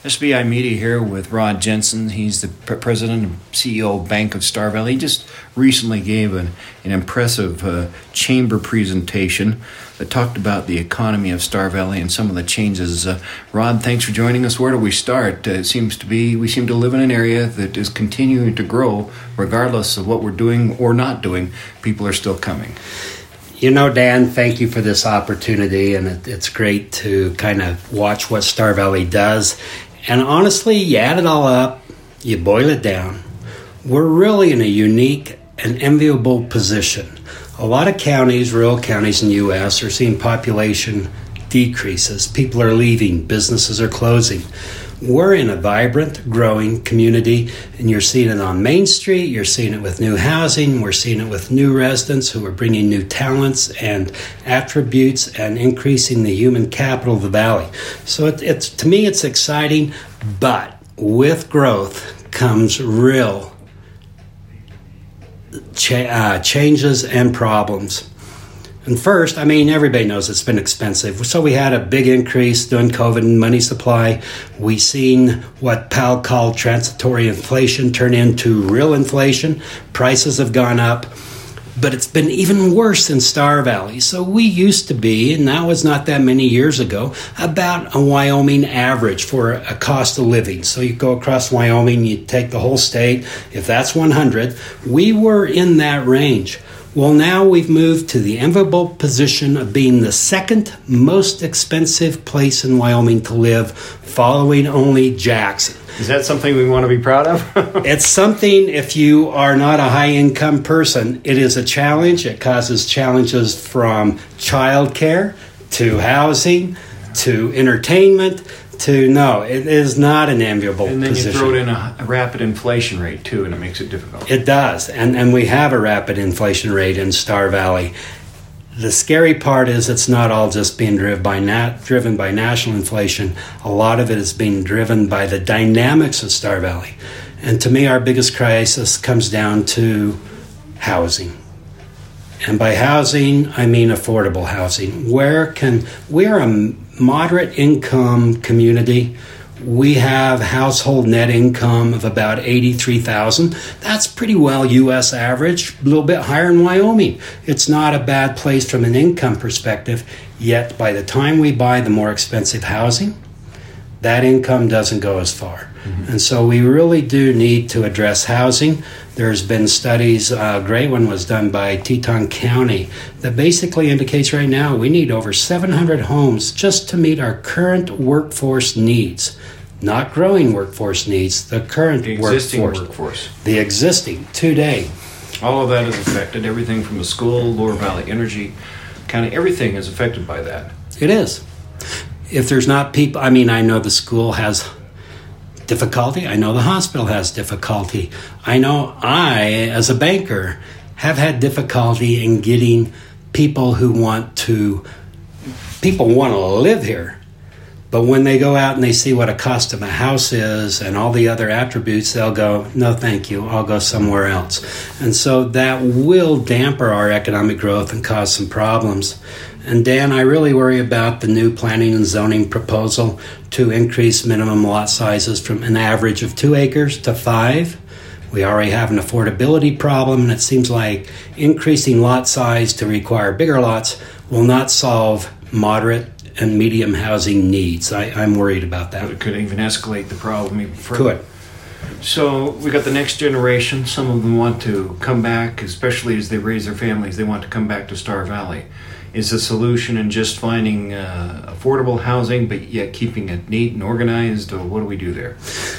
SBI Media here with Rod Jensen. He's the president and CEO of Bank of Star Valley. He just recently gave an impressive chamber presentation that talked about the economy of Star Valley and some of the changes. Rod, thanks for joining us. Where do we start? We seem to live in an area that is continuing to grow regardless of what we're doing or not doing. People are still coming. You know, Dan, thank you for this opportunity, and it's great to kind of watch what Star Valley does. And honestly, you add it all up, you boil it down, we're really in a unique and enviable position. A lot of counties, rural counties in the U.S., are seeing population decreases. People are leaving, businesses are closing. We're in a vibrant, growing community, and you're seeing it on Main Street, you're seeing it with new housing, we're seeing it with new residents who are bringing new talents and attributes and increasing the human capital of the valley. So it's to me, it's exciting, but with growth comes real changes and problems. And first, everybody knows it's been expensive. So we had a big increase during COVID in money supply. We seen what Powell called transitory inflation turn into real inflation. Prices have gone up. But it's been even worse in Star Valley. So we used to be, and that was not that many years ago, about a Wyoming average for a cost of living. So you go across Wyoming, you take the whole state. If that's 100, we were in that range. Well, now we've moved to the enviable position of being the second most expensive place in Wyoming to live, following only Jackson. Is that something we want to be proud of? It's something, if you are not a high-income person, it is a challenge. It causes challenges from childcare to housing to entertainment it is not an enviable position. And then you throw it in a rapid inflation rate, too, and it makes it difficult. It does, and we have a rapid inflation rate in Star Valley. The scary part is it's not all just being driven by national inflation. A lot of it is being driven by the dynamics of Star Valley. And to me, our biggest crisis comes down to housing. And by housing, I mean affordable housing. We are a moderate income community. We have household net income of about $83,000. That's pretty well U.S. average, a little bit higher in Wyoming. It's not a bad place from an income perspective, yet by the time we buy the more expensive housing, that income doesn't go as far. Mm-hmm. And so we really do need to address housing. There's been studies, a great one was done by Teton County, that basically indicates right now we need over 700 homes just to meet our current workforce needs. Not growing workforce needs, the current workforce. The existing, today. All of that is affected. Everything from the school, Lower Valley Energy, County, everything is affected by that. It is. If there's not people, I know the school has difficulty. I know the hospital has difficulty. I know as a banker, have had difficulty in getting people want to live here. But when they go out and they see what a cost of a house is and all the other attributes, they'll go, no, thank you, I'll go somewhere else. And so that will dampen our economic growth and cause some problems. And Dan, I really worry about the new planning and zoning proposal to increase minimum lot sizes from an average of 2 acres to 5. We already have an affordability problem, and it seems like increasing lot size to require bigger lots will not solve moderate and medium housing needs. I'm worried about that. It could even escalate the problem even further. Could. So we got the next generation. Some of them want to come back, especially as they raise their families. They want to come back to Star Valley. Is the solution in just finding affordable housing, but yet keeping it neat and organized? Or what do we do there?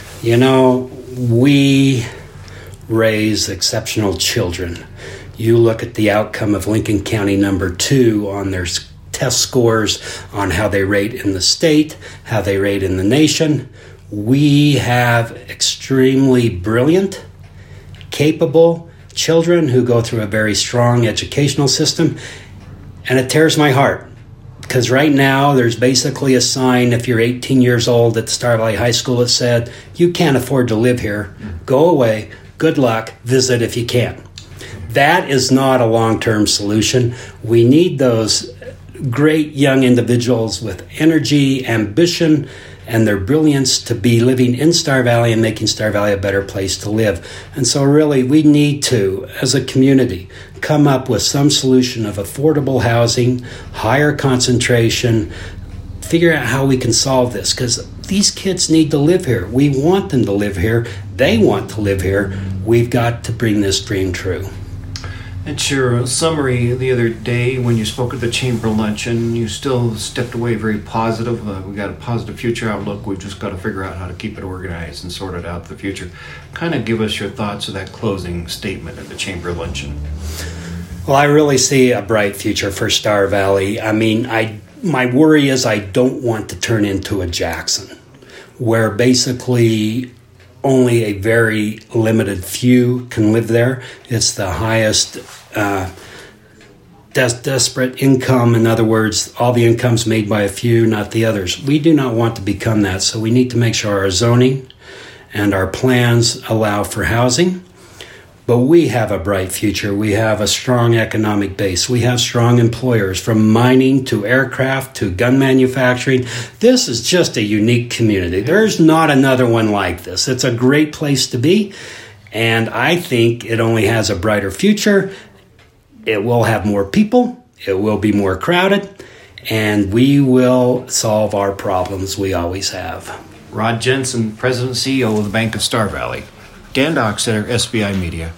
We raise exceptional children. You look at the outcome of Lincoln County number 2 on their test scores on how they rate in the state, how they rate in the nation. We have extremely brilliant, capable children who go through a very strong educational system. And it tears my heart because right now there's basically a sign if you're 18 years old at the Star Valley High School that said, you can't afford to live here. Go away. Good luck. Visit if you can. That is not a long-term solution. We need those great young individuals with energy, ambition, and their brilliance to be living in Star Valley and making Star Valley a better place to live. And so really we need to, as a community, come up with some solution of affordable housing, higher concentration, figure out how we can solve this, because these kids need to live here. We want them to live here. They want to live here. We've got to bring this dream true. And your summary the other day when you spoke at the Chamber Luncheon, you still stepped away very positive. We got a positive future outlook. We've just got to figure out how to keep it organized and sort it out in the future. Kind of give us your thoughts of that closing statement at the Chamber Luncheon. Well, I really see a bright future for Star Valley. I mean, my worry is I don't want to turn into a Jackson, where basically only a very limited few can live there. It's the highest desperate income. In other words, all the income's made by a few, not the others. We do not want to become that, so we need to make sure our zoning and our plans allow for housing. But we have a bright future. We have a strong economic base. We have strong employers, from mining to aircraft to gun manufacturing. This is just a unique community. There's not another one like this. It's a great place to be, and I think it only has a brighter future. It will have more people. It will be more crowded, and we will solve our problems we always have. Rod Jensen, President and CEO of the Bank of Star Valley. Dan Docksetter, SBI Media.